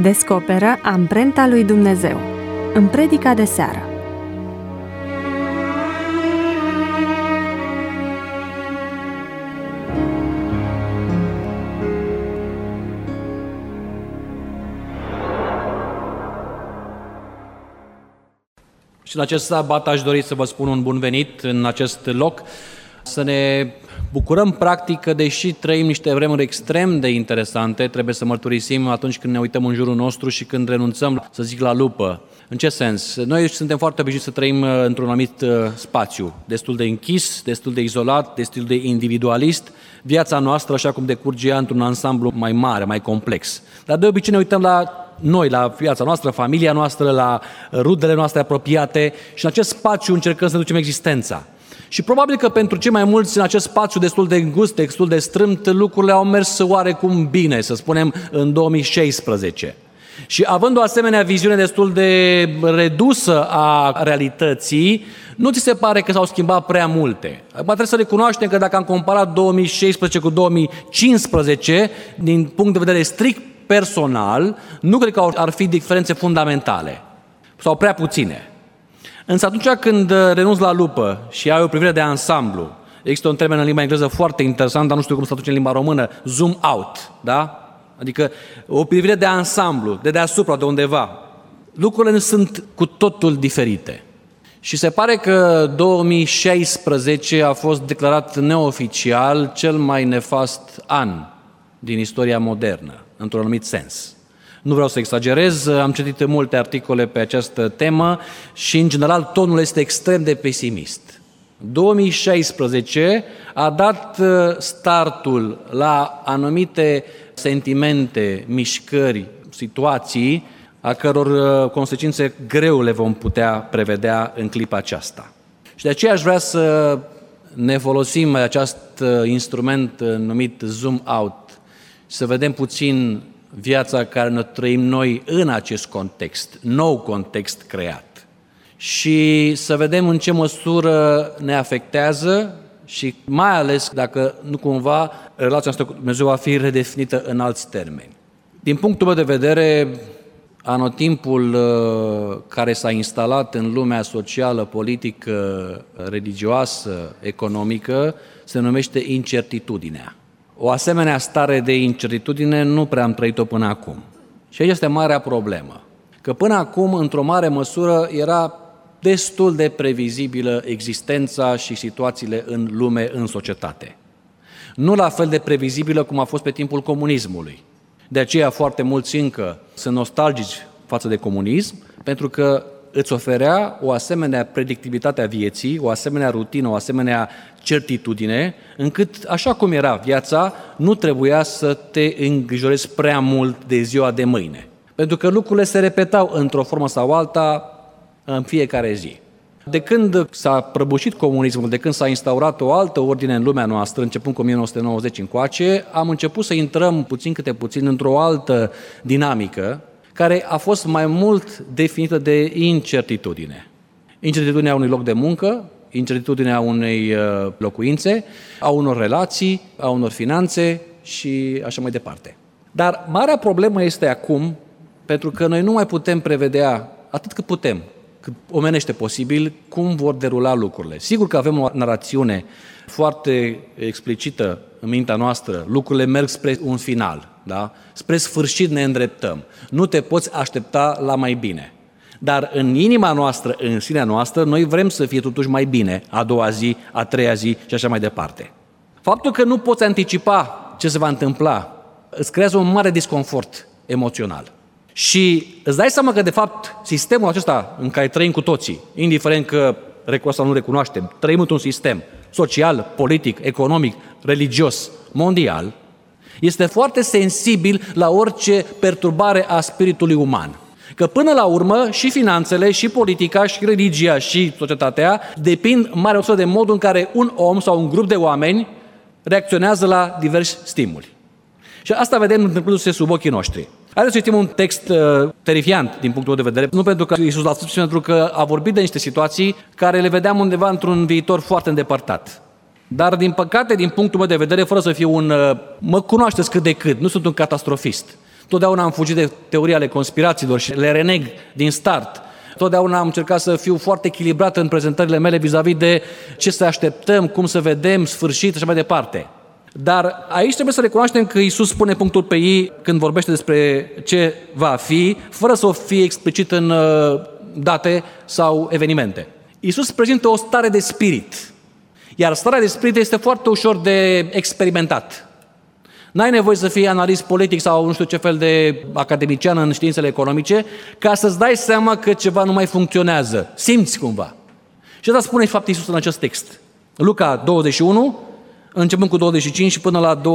Descoperă amprenta lui Dumnezeu în predica de seară. Și în acest sabat aș dori să vă spun un bun venit în acest loc, să ne bucurăm practic că deși trăim niște vremuri extrem de interesante, trebuie să mărturisim atunci când ne uităm în jurul nostru și când renunțăm, să zic, la lupă. În ce sens? Noi suntem foarte obișnuiți să trăim într-un anumit spațiu, destul de închis, destul de izolat, destul de individualist, viața noastră așa cum decurge ea într-un ansamblu mai mare, mai complex. Dar de obicei ne uităm la noi, la viața noastră, familia noastră, la rudele noastre apropiate și în acest spațiu încercăm să ducem existența. Și probabil că pentru cei mai mulți în acest spațiu destul de îngust, destul de strâmt, lucrurile au mers oarecum bine, să spunem, în 2016. Și având o asemenea viziune destul de redusă a realității, nu ți se pare că s-au schimbat prea multe. Acum trebuie să recunoaștem că dacă am comparat 2016 cu 2015, din punct de vedere strict personal, nu cred că ar fi diferențe fundamentale sau prea puține. Însă atunci când renunți la lupă și ai o privire de ansamblu, există un termen în limba engleză foarte interesant, dar nu știu cum se traduce în limba română, zoom out, da? Adică o privire de ansamblu, de deasupra, de undeva. Lucrurile sunt cu totul diferite. Și se pare că 2016 a fost declarat neoficial cel mai nefast an din istoria modernă, într-un anumit sens. Nu vreau să exagerez, am citit multe articole pe această temă și, în general, tonul este extrem de pesimist. 2016 a dat startul la anumite sentimente, mișcări, situații, a căror consecințe greu le vom putea prevedea în clipa aceasta. Și de aceea aș vrea să ne folosim acest instrument numit zoom out, să vedem puțin viața care ne trăim noi în acest context, nou context creat. Și să vedem în ce măsură ne afectează și mai ales dacă nu cumva relația noastră cu Dumnezeu va fi redefinită în alți termeni. Din punctul meu de vedere, anotimpul care s-a instalat în lumea socială, politică, religioasă, economică, se numește incertitudinea. O asemenea stare de incertitudine nu prea am trăit-o până acum. Și aici este marea problemă. Că până acum, într-o mare măsură, era destul de previzibilă existența și situațiile în lume, în societate. Nu la fel de previzibilă cum a fost pe timpul comunismului. De aceea foarte mulți încă sunt nostalgici față de comunism, pentru că îți oferea o asemenea predictibilitate a vieții, o asemenea rutină, o asemenea certitudine, încât, așa cum era viața, nu trebuia să te îngrijorezi prea mult de ziua de mâine. Pentru că lucrurile se repetau într-o formă sau alta în fiecare zi. De când s-a prăbușit comunismul, de când s-a instaurat o altă ordine în lumea noastră, începând cu 1990 încoace, am început să intrăm puțin câte puțin într-o altă dinamică, care a fost mai mult definită de incertitudine. Incertitudinea unui loc de muncă, incertitudinea unei locuințe, a unor relații, a unor finanțe și așa mai departe. Dar marea problemă este acum, pentru că noi nu mai putem prevedea, atât cât putem, cât omenește posibil, cum vor derula lucrurile. Sigur că avem o narațiune foarte explicită în mintea noastră, lucrurile merg spre un final, da? Spre sfârșit ne îndreptăm. Nu te poți aștepta la mai bine. Dar în inima noastră, în sinea noastră, noi vrem să fie totuși mai bine a doua zi, a treia zi și așa mai departe. Faptul că nu poți anticipa ce se va întâmpla îți creează un mare disconfort emoțional. Și îți dai seama că, de fapt, sistemul acesta în care trăim cu toții, indiferent că sau nu recunoaștem, trăim într-un sistem social, politic, economic, religios, mondial, este foarte sensibil la orice perturbare a spiritului uman. Că până la urmă și finanțele, și politica, și religia, și societatea depind mare măsură de modul în care un om sau un grup de oameni reacționează la diversi stimuli. Și asta vedem întâmplându-se sub ochii noștri. Haideți să citim un text terifiant din punctul meu de vedere, nu pentru că Iisus l-a spus, ci pentru că a vorbit de niște situații care le vedeam undeva într-un viitor foarte îndepărtat. Dar, din păcate, din punctul meu de vedere, fără să fiu mă cunoașteți cât de cât, nu sunt un catastrofist. Totdeauna am fugit de teoria ale conspirațiilor și le reneg din start. Totdeauna am încercat să fiu foarte echilibrat în prezentările mele vis-a-vis de ce să așteptăm, cum să vedem, sfârșit și așa mai departe. Dar aici trebuie să recunoaștem că Iisus pune punctul pe i când vorbește despre ce va fi, fără să o fie explicit în date sau evenimente. Iisus prezintă o stare de spirit, iar starea de spirit este foarte ușor de experimentat. N-ai nevoie să fii analist politic sau nu știu ce fel de academician în științele economice ca să-ți dai seama că ceva nu mai funcționează. Simți cumva. Și asta spune, de fapt, Iisus în acest text. Luca 21, începând cu 25 și până la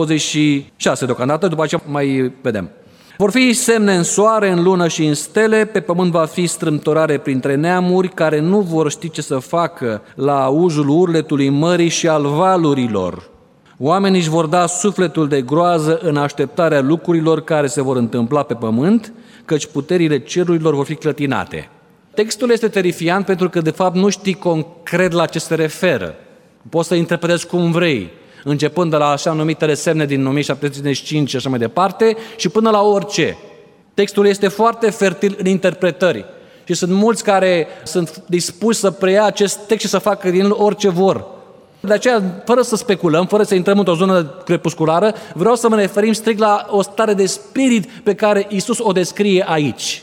26 deocamdată, după aceea mai vedem. Vor fi semne în soare, în lună și în stele, pe pământ va fi strâmtorare printre neamuri care nu vor ști ce să facă la auzul urletului mării și al valurilor. Oamenii își vor da sufletul de groază în așteptarea lucrurilor care se vor întâmpla pe pământ, căci puterile cerurilor vor fi clătinate. Textul este terifiant pentru că, de fapt, nu știi concret la ce se referă. Poți să interpretezi cum vrei, începând de la așa numitele semne din 1755 și așa mai departe, și până la orice. Textul este foarte fertil în interpretări și sunt mulți care sunt dispuși să preia acest text și să facă din el orice vor. De aceea, fără să speculăm, fără să intrăm într-o zonă crepusculară, vreau să mă referim strict la o stare de spirit pe care Iisus o descrie aici.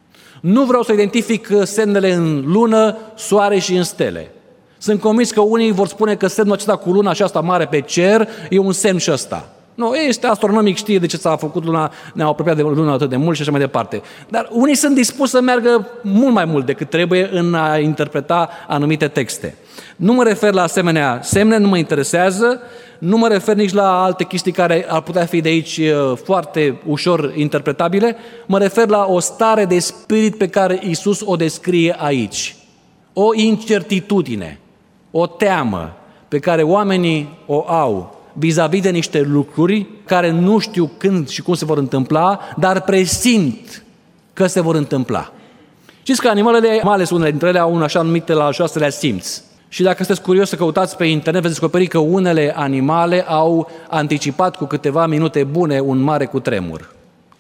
Nu vreau să identific semnele în lună, soare și în stele. Sunt convins că unii vor spune că semnul acesta cu luna aceasta mare pe cer e un semn și ăsta. Nu, este astronomic, știe de ce s-a făcut luna, ne-au apropiat de luna atât de mult și așa mai departe. Dar unii sunt dispuși să meargă mult mai mult decât trebuie în a interpreta anumite texte. Nu mă refer la asemenea semne, nu mă interesează, nu mă refer nici la alte chestii care ar putea fi de aici foarte ușor interpretabile, mă refer la o stare de spirit pe care Iisus o descrie aici. O incertitudine, o teamă pe care oamenii o au vis-a-vis de niște lucruri care nu știu când și cum se vor întâmpla, dar presimt că se vor întâmpla. Știți că animalele, mai ales unele dintre ele, au un așa numit al șaselea simț. Și dacă sunteți curios să căutați pe internet, veți descoperi că unele animale au anticipat cu câteva minute bune un mare cutremur.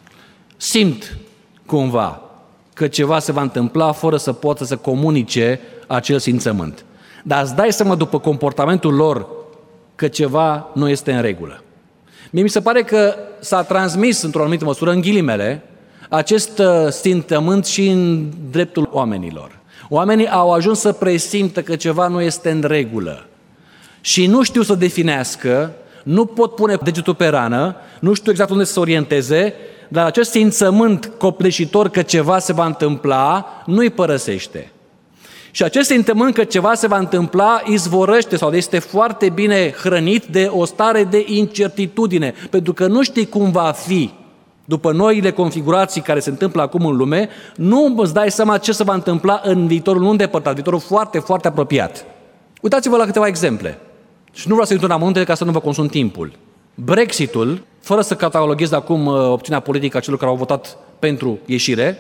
Simt cumva că ceva se va întâmpla fără să poată să comunice acel simțământ. Dar îți dai seama după comportamentul lor că ceva nu este în regulă. Mie mi se pare că s-a transmis într-o anumită măsură, în ghilimele, acest simțământ și în dreptul oamenilor. Oamenii au ajuns să presimtă că ceva nu este în regulă și nu știu să definească, nu pot pune degetul pe rană, nu știu exact unde să se orienteze, dar acest simțământ copleșitor că ceva se va întâmpla nu-i părăsește. Și acest simțământ că ceva se va întâmpla izvorăște sau este foarte bine hrănit de o stare de incertitudine, pentru că nu știi cum va fi. După noile configurații care se întâmplă acum în lume, nu îți dai seama ce se va întâmpla în viitorul nu îndepărtat, viitorul foarte, foarte apropiat. Uitați-vă la câteva exemple. Și nu vreau să intru în amănunte ca să nu vă consum timpul. Brexitul, fără să cataloghez acum opțiunea politică a celor care au votat pentru ieșire,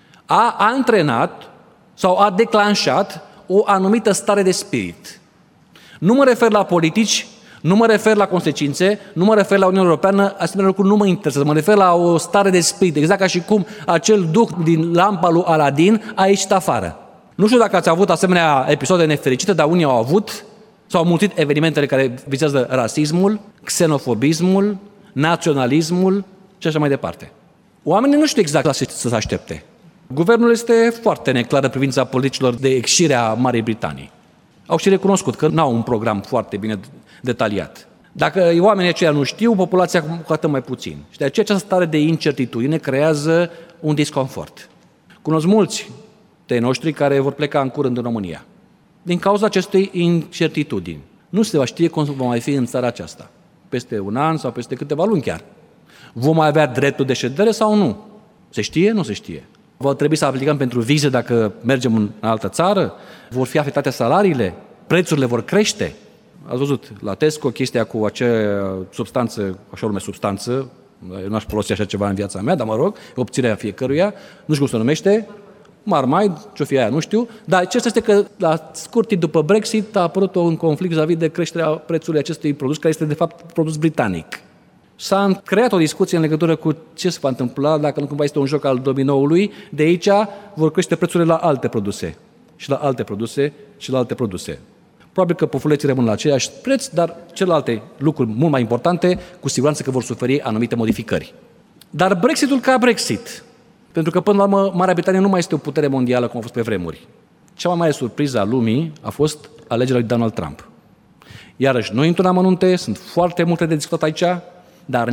a antrenat sau a declanșat o anumită stare de spirit. Nu mă refer la politici, nu mă refer la consecințe, nu mă refer la Uniunea Europeană, asemenea lucruri nu mă interesează, mă refer la o stare de spirit, exact ca și cum acel duh din lampa lui Aladin a ieșit afară. Nu știu dacă ați avut asemenea episoade nefericite, dar unii au avut, s-au mulțit evenimentele care vizează rasismul, xenofobismul, naționalismul și așa mai departe. Oamenii nu știu exact la ce să se aștepte. Guvernul este foarte neclar în privința politicilor de ieșire a Marii Britanii. Au și recunoscut că n-au un program foarte bine detaliat. Dacă oamenii aceia nu știu, populația cu atât mai puțin. Și de aceea această stare de incertitudine creează un disconfort. Cunosc mulți de noștri care vor pleca în curând în România. Din cauza acestei incertitudini. Nu se va știe cum va mai fi în țara aceasta. Peste un an sau peste câteva luni chiar. Vom mai avea dreptul de ședere sau nu? Se știe? Nu se știe. Va trebui să aplicăm pentru vize dacă mergem în altă țară? Vor fi afectate salariile? Prețurile vor crește? Ați văzut la Tesco chestia cu acea substanță, așa urme substanță, eu n-aș folosi așa ceva în viața mea, dar mă rog, obținerea fiecăruia, nu știu cum se numește, Marmite, ce-o fi aia, nu știu, dar ce este că la scurt timp după Brexit a apărut un conflict vis-a-vis de creșterea prețului acestui produs, care este de fapt produs britanic. S-a creat o discuție în legătură cu ce se va întâmpla dacă nu cumva este un joc al dominoului. De aici vor crește prețurile la alte produse și la alte produse și la alte produse. Probabil că pofuleții rămân la aceeași preț, dar celelalte lucruri mult mai importante, cu siguranță că vor suferi anumite modificări. Dar Brexitul ca Brexit, pentru că până la urmă Marea Britanie nu mai este o putere mondială cum a fost pe vremuri. Cea mai mare surpriză a lumii a fost alegerea lui Donald Trump. Iarăși, nu intru în amănunte, sunt foarte multe de discutat aici, dar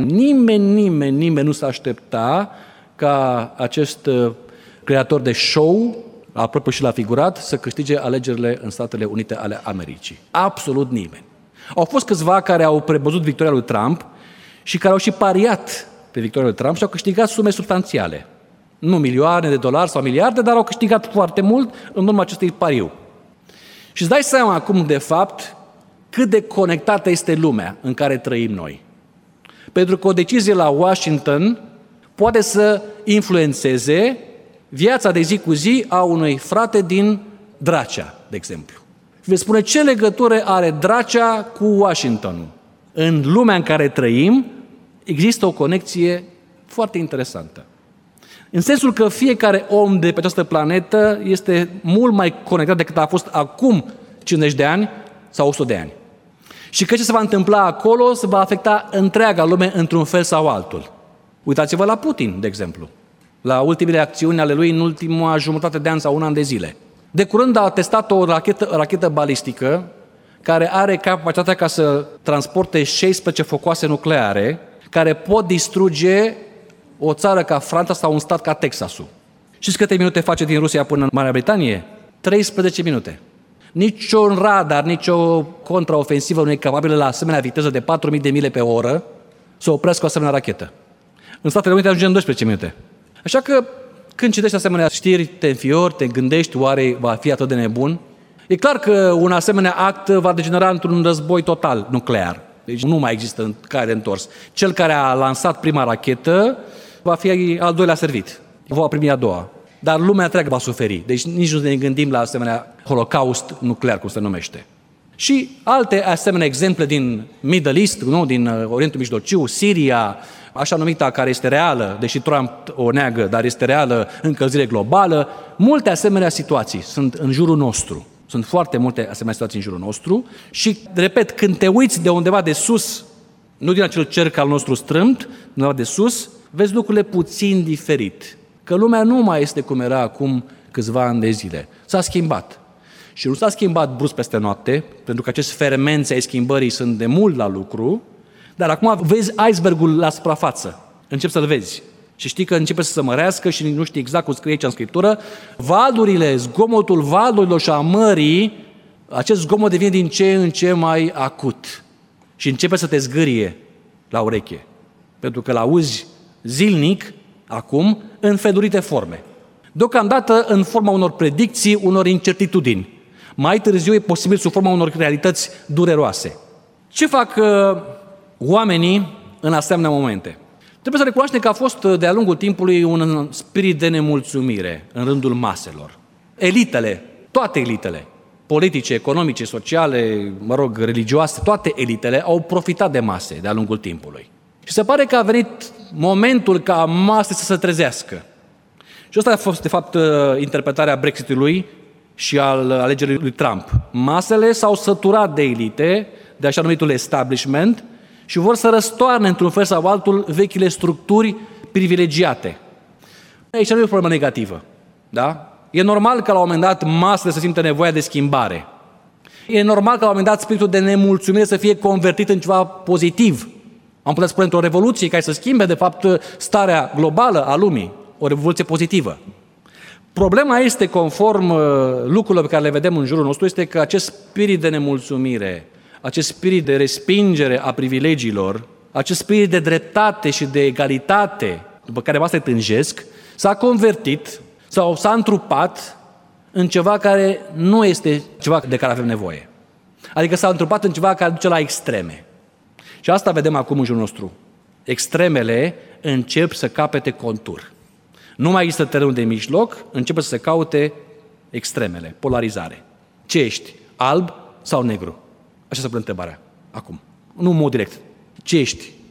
nimeni nu s-a aștepta ca acest creator de show, la propriu și la figurat, să câștige alegerile în Statele Unite ale Americii. Absolut nimeni. Au fost câțiva care au prevăzut victoria lui Trump și care au și pariat pe victoria lui Trump și au câștigat sume substanțiale. Nu milioane de dolari sau miliarde, dar au câștigat foarte mult în urma acestui pariu. Și îți dai seama acum, de fapt, cât de conectată este lumea în care trăim noi. Pentru că o decizie la Washington poate să influențeze viața de zi cu zi a unui frate din Dracea, de exemplu. Și veți spune, ce legătură are Dracea cu Washingtonul? În lumea în care trăim există o conexie foarte interesantă. În sensul că fiecare om de pe această planetă este mult mai conectat decât a fost acum 50 de ani sau 100 de ani. Și că ce se va întâmpla acolo se va afecta întreaga lume într-un fel sau altul. Uitați-vă la Putin, de exemplu, la ultimele acțiuni ale lui în ultima jumătate de an sau un an de zile. De curând a testat o rachetă balistică care are capacitatea ca să transporte 16 focoase nucleare care pot distruge o țară ca Franța sau un stat ca Texasul. Știți câte minute face din Rusia până în Marea Britanie? 13 minute. Niciun radar, nicio contraofensivă nu e capabilă la asemenea viteză de 4.000 de mile pe oră să oprească o asemenea rachetă. În Statele Unite ajunge în 12 minute. Așa că când citești asemenea știri, te înfiori, te gândești, oare va fi atât de nebun? E clar că un asemenea act va degenera într-un război total nuclear. Deci nu mai există cale de întors. Cel care a lansat prima rachetă va fi al doilea servit. Va primi a doua. Dar lumea întreagă va suferi. Deci nici nu ne gândim la asemenea holocaust nuclear, cum se numește. Și alte asemenea exemple din Middle East, nu? Din Orientul Mijlociu, Siria, așa numita, care este reală, deși Trump o neagă, dar este reală, încălzire globală. Multe asemenea situații sunt în jurul nostru. Sunt foarte multe asemenea situații în jurul nostru și, repet, când te uiți de undeva de sus, nu din acel cerc al nostru strâmt, undeva de sus, vezi lucrurile puțin diferit. Că lumea nu mai este cum era acum câțiva ani de zile. S-a schimbat. Și nu s-a schimbat brusc peste noapte, pentru că acești fermenți ai schimbării sunt de mult la lucru, dar acum vezi icebergul la suprafață. Începi să-l vezi. Și știi că începe să se mărească și nu știi exact cum scrie aici în Scriptură. Valurile, zgomotul valurilor și a mării, acest zgomot devine din ce în ce mai acut. Și începe să te zgârie la ureche. Pentru că l-auzi zilnic, acum, în felurite forme. Deocamdată în forma unor predicții, unor incertitudini. Mai târziu e posibil sub forma unor realități dureroase. Ce fac oamenii în asemenea momente? Trebuie să recunoaștem că a fost de-a lungul timpului un spirit de nemulțumire în rândul maselor. Elitele, toate elitele, politice, economice, sociale, religioase, toate elitele au profitat de mase de-a lungul timpului. Și se pare că a venit momentul ca masele să se trezească. Și asta a fost, de fapt, interpretarea Brexitului și al alegerii lui Trump. Masele s-au săturat de elite, de așa numitul establishment, și vor să răstoarne într-un fel sau altul vechile structuri privilegiate. Aici nu e o problemă negativă. Da? E normal ca la un moment dat masele să simtă nevoia de schimbare. E normal ca la un moment dat spiritul de nemulțumire să fie convertit în ceva pozitiv. Am putea spune într-o revoluție care să schimbe, de fapt, starea globală a lumii. O revoluție pozitivă. Problema este, conform lucrurilor pe care le vedem în jurul nostru, este că acest spirit de nemulțumire, acest spirit de respingere a privilegiilor, acest spirit de dreptate și de egalitate, după care masele tânjesc, s-a convertit sau s-a întrupat în ceva care nu este ceva de care avem nevoie. Adică s-a întrupat în ceva care duce la extreme. Și asta vedem acum în jurul nostru. Extremele încep să capete contur. Nu mai există terenul de mijloc, începe să se caute extremele, polarizare. Ce ești? Alb sau negru? Așa se pune întrebarea acum. Nu în mod direct. Ce ești?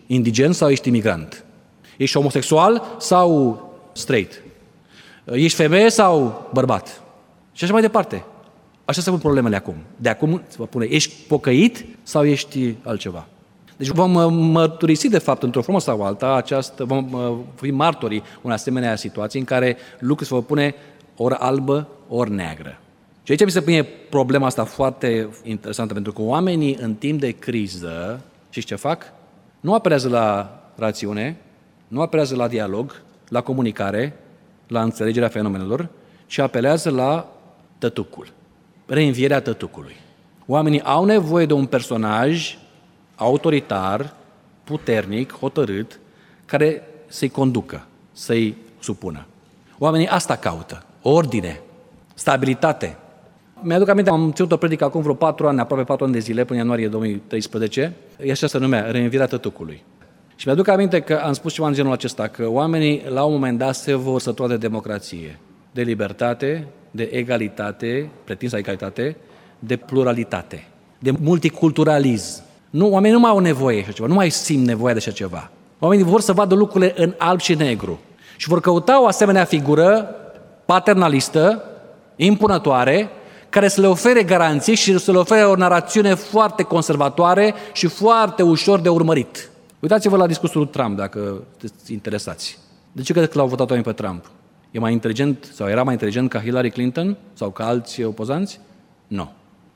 indigen sau ești imigrant? Ești homosexual sau straight? Ești femeie sau bărbat? Și așa mai departe. Așa se pun problemele acum. De acum se va pune, ești pocăit sau ești altceva? Deci vom mărturisi, de fapt, într-o formă sau alta, vom fi martorii unei asemenea situații în care lucrul se va pune ori albă, ori neagră. Și aici mi se pune problema asta foarte interesantă, pentru că oamenii în timp de criză, știți ce fac? Nu apelează la rațiune, nu apelează la dialog, la comunicare, la înțelegerea fenomenelor, ci apelează la tătucul, reînvierea tătucului. Oamenii au nevoie de un personaj autoritar, puternic, hotărât, care să-i conducă, să-i supună. Oamenii asta caută, ordine, stabilitate. Mi-aduc aminte, am ținut o predică acum vreo 4 ani, aproape 4 ani de zile, până ianuarie 2013, e așa se numea, reînvierea tătucului. Și mi-aduc aminte că am spus ceva în genul acesta, că oamenii la un moment dat se vor sătura de democrație, de libertate, de egalitate, pretinsă egalitate, de pluralitate, de multiculturalism. Nu, oamenii nu mai au nevoie de așa ceva, nu mai simt nevoia de așa ceva. Oamenii vor să vadă lucrurile în alb și negru și vor căuta o asemenea figură paternalistă, impunătoare, care să le ofere garanții și să le ofere o narațiune foarte conservatoare și foarte ușor de urmărit. Uitați-vă la discursul lui Trump, dacă sunteți interesați. De ce credeți că l-au votat oamenii pe Trump? E mai inteligent sau era mai inteligent ca Hillary Clinton sau ca alți opozanți? Nu.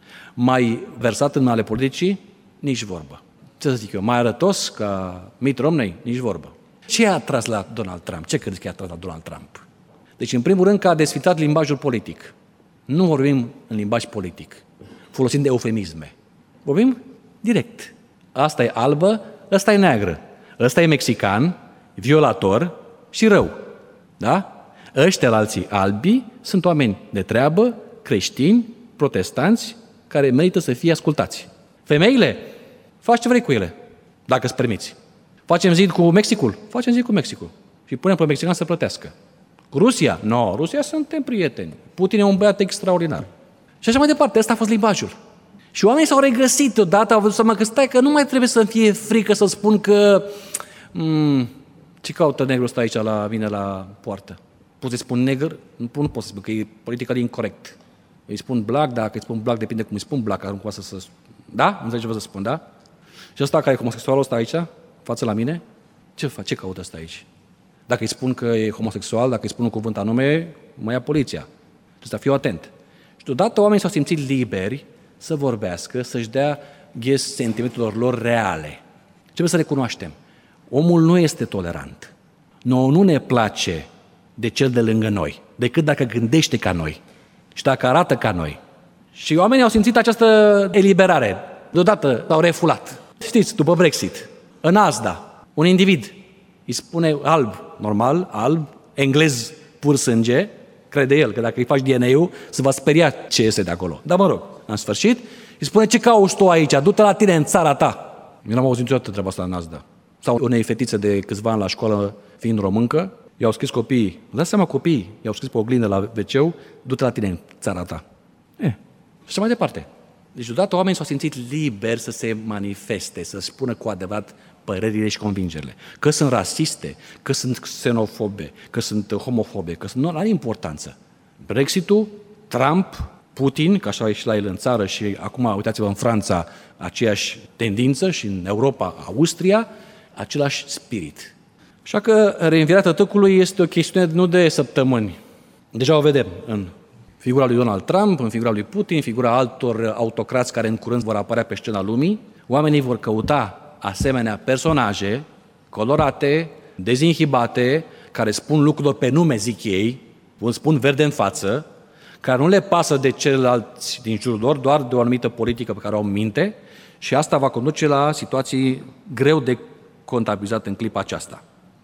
Mai versat în ale politicii? Nici vorbă. Ce să zic eu? Mai arătos ca Mitt Romney? Nici vorbă. Ce a atras la Donald Trump? Ce credeți că a atras la Donald Trump? Deci, în primul rând, că a desfițat limbajul politic. Nu vorbim în limbaj politic, folosind eufemisme. Vorbim direct. Asta e albă, ăsta e neagră. Ăsta e mexican, violator și rău. Da? Ăștia alții albi sunt oameni de treabă, creștini, protestanți, care merită să fie ascultați. Femeile, faci ce vrei cu ele, dacă îți permiți. Facem zid cu Mexicul? Facem zid cu Mexicul. Și punem pe mexican să plătească. Cu Rusia? Nu, Rusia suntem prieteni. Putin e un băiat extraordinar. Și așa mai departe, ăsta a fost limbajul. Și oamenii s-au regăsit odată, au văzut seama că stai, că nu mai trebuie să fie frică să spun că ce caută negru ăsta aici la mine la poartă? Poți să-i spun negru? Nu pot să spun, că e politically incorrect. Îi spun black, dacă îi spun black, depinde cum îi spun black, nu poate să... Da? Înțelegi ce vă să spun, da? Și ăsta care e homosexualul ăsta aici, față la mine, ce face? Ce caută ăsta aici? Dacă îi spun că e homosexual, dacă îi spun un cuvânt anume, mă ia poliția. Trebuie să fiu atent. Și deodată oamenii s-au simțit liberi să vorbească, să-și dea ghes sentimentelor lor reale. Trebuie să recunoaștem. Omul nu este tolerant. Nouă nu ne place de cel de lângă noi, decât dacă gândește ca noi și dacă arată ca noi. Și oamenii au simțit această eliberare. Deodată s-au refulat. Știți, după Brexit, în Asda, un individ îi spune alb, normal, alb, englez pur sânge, crede el că dacă îi faci DNA-ul, se va speria ce iese de acolo. Dar mă rog, în sfârșit, îi spune, ce cauți tu aici? Du-te la tine în țara ta. Eu n-am auzit niciodată treaba asta în Asda. Sau unei fetițe de câțiva ani la școală, fiind româncă, i-au scris copiii, dați seama copiii, i-au scris pe oglindă la WC-ul, du-te la tine în țara ta. Și așa mai departe. Deci deodată oamenii s-au simțit liberi să se manifeste, să spună cu adevărat părerile și convingerile. Că sunt rasiste, că sunt xenofobe, că sunt homofobe, că sunt... Nu are importanță. Brexitul, Trump, Putin, că așa e și la el în țară și acum, uitați-vă, în Franța, aceeași tendință și în Europa, Austria, același spirit. Așa că reînvierea tătăcului este o chestiune nu de săptămâni. Deja o vedem în figura lui Donald Trump, în figura lui Putin, în figura altor autocrați care în curând vor apărea pe scena lumii. Oamenii vor căuta asemenea personaje colorate, dezinhibate, care spun lucrurilor pe nume, zic ei, spun verde în față, care nu le pasă de ceilalți din jurul lor, doar de o anumită politică pe care o au în minte, și asta va conduce la situații greu de contabilizat în clipa aceasta.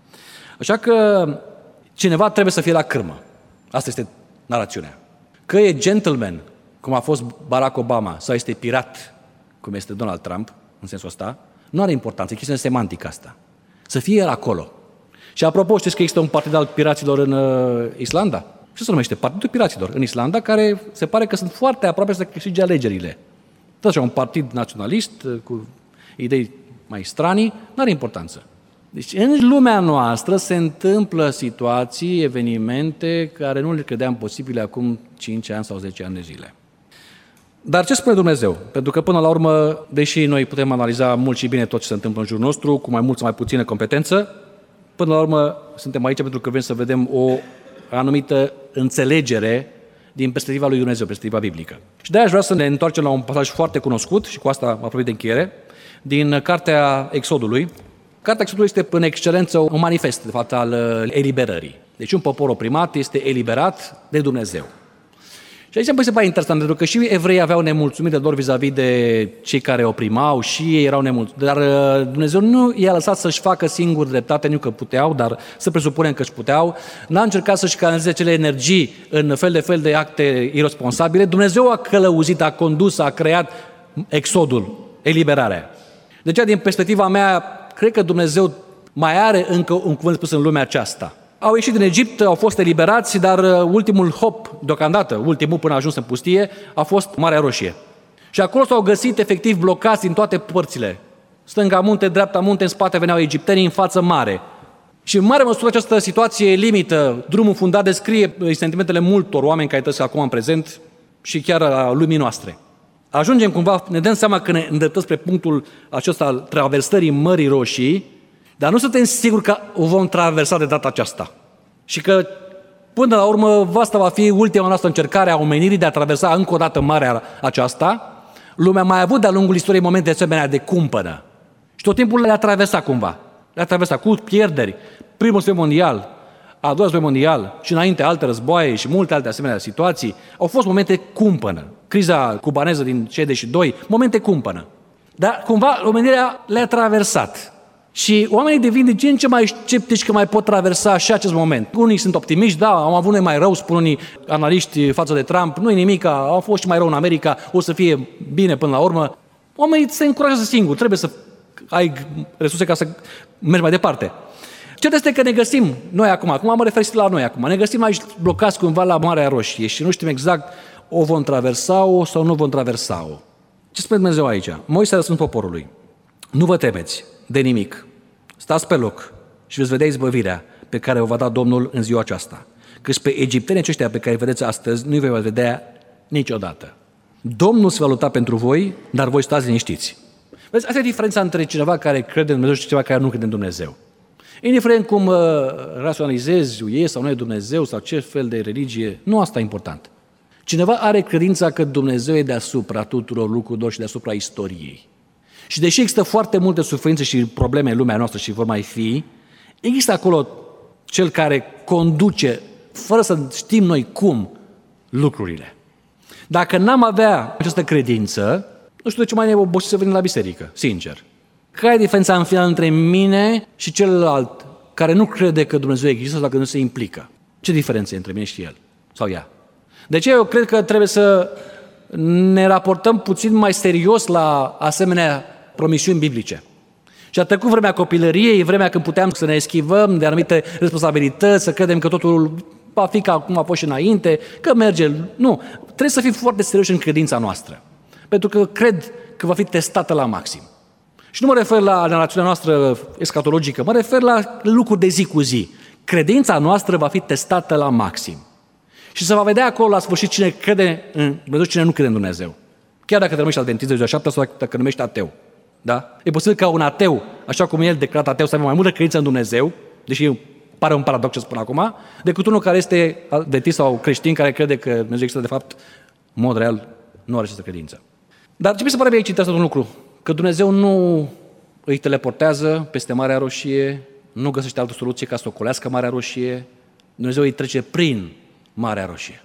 Așa că cineva trebuie să fie la cârmă. Asta este narațiunea. Că e gentleman, cum a fost Barack Obama, sau este pirat, cum este Donald Trump, în sensul ăsta, nu are importanță, e chestiune semantică asta. Să fie el acolo. Și apropo, știți că există un partid al piraților în Islanda? Ce se numește? Partidul Piraților în Islanda, care se pare că sunt foarte aproape să câștige alegerile. Tot așa, un partid naționalist cu idei mai stranii, nu are importanță. Deci în lumea noastră se întâmplă situații, evenimente care nu le credeam posibile acum 5 ani sau 10 ani de zile. Dar ce spune Dumnezeu? Pentru că până la urmă, deși noi putem analiza mult și bine tot ce se întâmplă în jurul nostru, cu mai mult sau mai puțină competență, până la urmă suntem aici pentru că vrem să vedem o anumită înțelegere din perspectiva lui Dumnezeu, perspectiva biblică. Și de-aia aș vrea să ne întoarcem la un pasaj foarte cunoscut, și cu asta mă apropii de încheiere, din cartea Exodului. Cartea Exodului este în excelență un manifest, de fapt, al eliberării. Deci un popor oprimat este eliberat de Dumnezeu. Și aici se pare interesant, pentru că și evreii aveau nemulțumire lor vis-a-vis de cei care oprimau, și ei erau nemulțumiți. Dar Dumnezeu nu i-a lăsat să-și facă singur dreptate, nu că puteau, dar să presupunem că își puteau. N-a încercat să-și canalizeze acele energii în fel de acte irresponsabile. Dumnezeu a călăuzit, a condus, a creat exodul, eliberarea. De aceea, din perspectiva mea, cred că Dumnezeu mai are încă un cuvânt spus în lumea aceasta. Au ieșit din Egipt, au fost eliberați, dar ultimul hop, deocamdată, ultimul până a ajuns în pustie, a fost Marea Roșie. Și acolo s-au găsit efectiv blocați din toate părțile. Stânga munte, dreapta munte, în spate veneau egiptenii, în față mare. Și în mare măsură această situație limită, drumul fundat, descrie sentimentele multor oameni care trăiesc acum în prezent și chiar a lumii noastre. Ajungem cumva, ne dăm seama că ne îndreptăm spre punctul acesta al traversării Mării Roșii, dar nu suntem siguri că o vom traversa de data aceasta. Și că, până la urmă, asta va fi ultima noastră încercare a omenirii de a traversa încă o dată marea aceasta. Lumea a mai avut de-a lungul istoriei momente asemenea de cumpănă. Și tot timpul le-a traversat cumva. Le-a traversat cu pierderi. Primul război mondial, al doilea război mondial și înainte alte războaie și multe alte asemenea situații. Au fost momente cumpănă. Criza cubaneză din 62, momente cumpănă. Dar cumva omenirea le-a traversat. Și oamenii devin din ce în ce mai sceptici că mai pot traversa și acest moment. Unii sunt optimiști, da, am avut noi mai rău, spun unii analiști față de Trump, nu-i nimic, au fost și mai rău în America, o să fie bine până la urmă. Oamenii se încurajează singuri, trebuie să ai resurse ca să mergi mai departe. Cert este că ne găsim noi acum mă refer la noi acum, ne găsim aici blocați cumva la Marea Roșie și nu știm exact o vom traversa-o sau nu vom traversa-o. Ce spune Dumnezeu aici? Moise a răspuns poporului: nu vă temeți de nimic. Stați pe loc și veți vedea izbăvirea pe care o va da Domnul în ziua aceasta. Căci pe egiptenii aceștia pe care îi vedeți astăzi nu-i vei vedea niciodată. Domnul se va lupta pentru voi, dar voi stați liniștiți. Vezi, asta e diferența între cineva care crede în Dumnezeu și cineva care nu crede în Dumnezeu. Indiferent cum raționalizezi, e sau nu e Dumnezeu sau ce fel de religie, nu asta e important. Cineva are credința că Dumnezeu e deasupra tuturor lucrurilor și deasupra istoriei. Și deși există foarte multe suferințe și probleme în lumea noastră și vor mai fi, există acolo cel care conduce, fără să știm noi cum, lucrurile. Dacă n-am avea această credință, nu știu de ce mai ne obosit să venim la biserică, sincer. Care e diferența în final între mine și celălalt care nu crede că Dumnezeu există sau că nu se implică? Ce diferență e între mine și el sau ea? De aceea eu cred că trebuie să ne raportăm puțin mai serios la asemenea promisiuni biblice. Și a trecut vremea copilăriei, vremea când puteam să ne eschivăm de anumite responsabilități, să credem că totul va fi ca cum a fost și înainte, că merge. Nu, trebuie să fim foarte serioși în credința noastră. Pentru că cred că va fi testată la maxim. Și nu mă refer la narațiunea noastră escatologică, mă refer la lucruri de zi cu zi. Credința noastră va fi testată la maxim. Și se va vedea acolo la sfârșit cine crede în Dumnezeu, cine nu crede în Dumnezeu. Chiar dacă te numești adventist de ziua 7 sau dacă numești ateu. Da? E posibil ca un ateu, așa cum el declarat ateu, să aibă mai multă credință în Dumnezeu, deși pare un paradox ce spun acum, decât unul care este adventist sau creștin, care crede că Dumnezeu există, de fapt, în mod real, nu are această credință. Dar ce mi se pare aici interesant un lucru, că Dumnezeu nu îi teleportează peste Marea Roșie, nu găsește altă soluție ca să ocolească Marea Roșie, Dumnezeu îi trece prin Marea Roșie.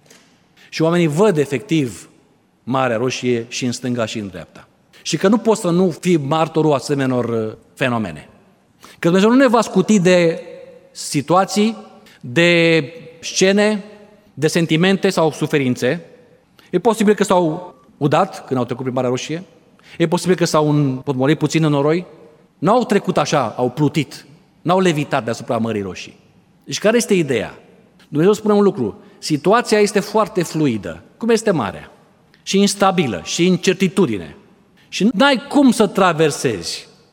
Și oamenii văd efectiv Marea Roșie și în stânga și în dreapta. Și că nu poți să nu fii martorul asemenor fenomene. Că Dumnezeu nu ne va scuti de situații, de scene, de sentimente sau suferințe. E posibil că s-au udat când au trecut prin Marea Roșie. E posibil că s-au împotmolit puțin în noroi. N-au trecut așa, au plutit. N-au levitat deasupra Mării Roșii. Deci care este ideea? Dumnezeu spune un lucru. Situația este foarte fluidă, cum este marea. Și instabilă, și incertitudine. Și n-ai cum să traversezi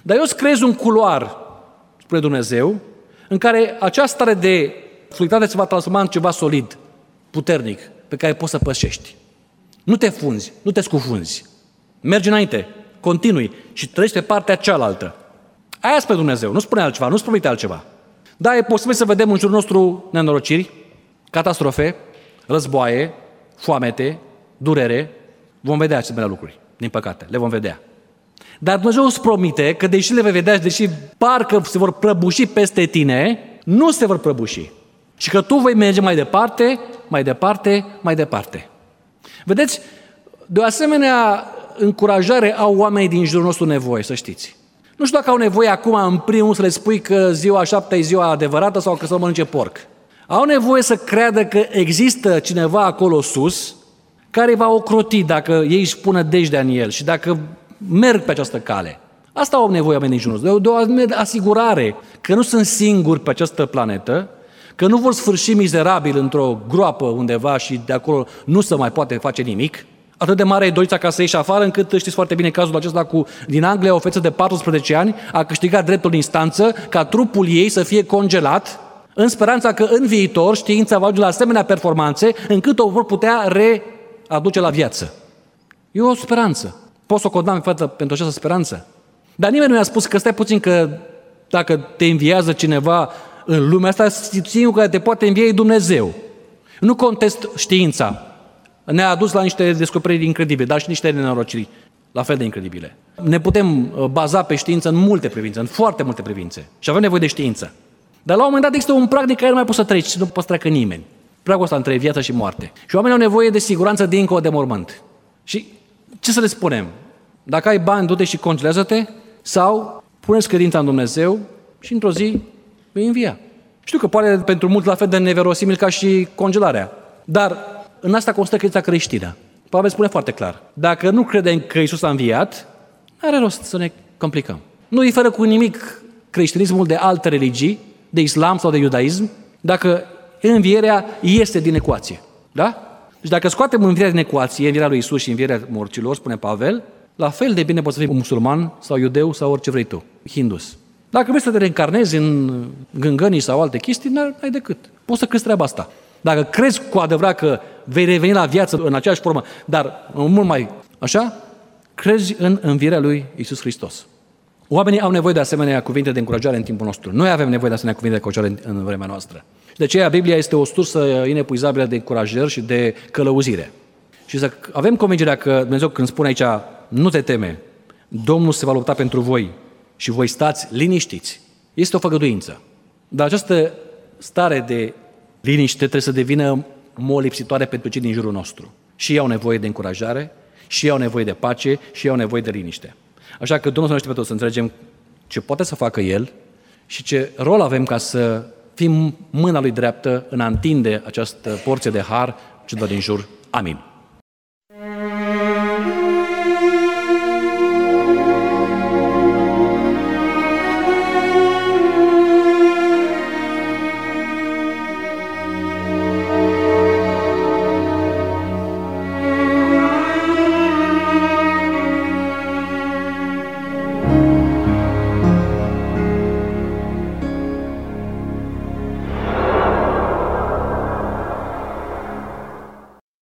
Dar eu îți creez un culoar spre Dumnezeu în care această stare de fluiditate se va transforma în ceva solid, puternic, pe care poți să pășești. Nu te funzi, nu te scufunzi. Mergi înainte, continui și treci pe partea cealaltă. Aia spre Dumnezeu, nu spune altceva, nu promite altceva. Da, e posibil să vedem în jurul nostru nenorociri, catastrofe, războaie, foamete, durere. Vom vedea asemenea lucruri, din păcate, le vom vedea. Dar Dumnezeu îți promite că deși le vei vedea și deși parcă se vor prăbuși peste tine, nu se vor prăbuși. Și că tu vei merge mai departe, mai departe, mai departe. Vedeți, de o asemenea încurajare au oamenii din jurul nostru nevoie, să știți. Nu știu dacă au nevoie acum în primul să le spui că ziua 7 e ziua adevărată sau că să mănânce porc. Au nevoie să creadă că există cineva acolo sus care va ocroti dacă ei își pună dejdea în el și dacă merg pe această cale. Asta au nevoie oamenii din jurul nostru, de o asigurare că nu sunt singuri pe această planetă, că nu vor sfârși mizerabil într-o groapă undeva și de acolo nu se mai poate face nimic. Atât de mare e dorința ca să ieși afară, încât știți foarte bine cazul acesta din Anglia, o feță de 14 ani a câștigat dreptul în instanță ca trupul ei să fie congelat, în speranța că în viitor știința va ajunge la asemenea performanțe încât o vor putea readuce la viață. E o speranță. Poți să o condamni fată pentru această speranță? Dar nimeni nu i-a spus că stai puțin că dacă te înviază cineva în lumea asta, singurul care te poate învia e Dumnezeu. Nu contest știința. Ne-a adus la niște descoperiri incredibile, dar și niște nenorociri la fel de incredibile. Ne putem baza pe știință în multe privințe, în foarte multe privințe. Și avem nevoie de știință. Dar la un moment dat există un prag din care nu mai poți să treci, nu poți să treacă nimeni. Pragul ăsta între viață și moarte. Și oamenii au nevoie de siguranță dincolo de mormânt. Și ce să le spunem? Dacă ai bani, du-te și congelează-te, sau pune-ți credința în Dumnezeu și într-o zi vei învia. Știu că poate pentru mulți la fel de neverosimil ca și congelarea, dar în asta constă credința creștină. Pavel spune foarte clar, dacă nu credem că Iisus a înviat, nu are rost să ne complicăm. Nu diferă cu nimic creștinismul de alte religii, de islam sau de iudaism, dacă învierea iese din ecuație. Da? Deci dacă scoatem învierea din ecuație, învierea lui Iisus și învierea morților, spune Pavel, la fel de bine poți să fii musulman sau iudeu sau orice vrei tu, hindus. Dacă vrei să te reîncarnezi în gângănii sau alte chestii, n-ai decât. Poți să crezi treaba asta. Dacă crezi cu adevărat că vei reveni la viață în aceeași formă, dar mult mai așa, crezi în învierea lui Iisus Hristos. Oamenii au nevoie de asemenea cuvinte de încurajare în timpul nostru. Noi avem nevoie de asemenea cuvinte de încurajare în vremea noastră. Și de aceea Biblia este o sursă inepuizabilă de încurajări și de călăuzire. Și să avem convingerea că Dumnezeu când spune aici, nu te teme, Domnul se va lupta pentru voi și voi stați liniștiți, este o făgăduință. Dar această stare de liniște trebuie să devină molipsitoare pentru cei din jurul nostru. Și ei au nevoie de încurajare, și ei au nevoie de pace, și ei au nevoie de liniște. Așa că Domnul să ne ajute pe toți să înțelegem ce poate să facă El și ce rol avem ca să fim mâna Lui dreaptă în a întinde această porție de har celor din jur. Amin.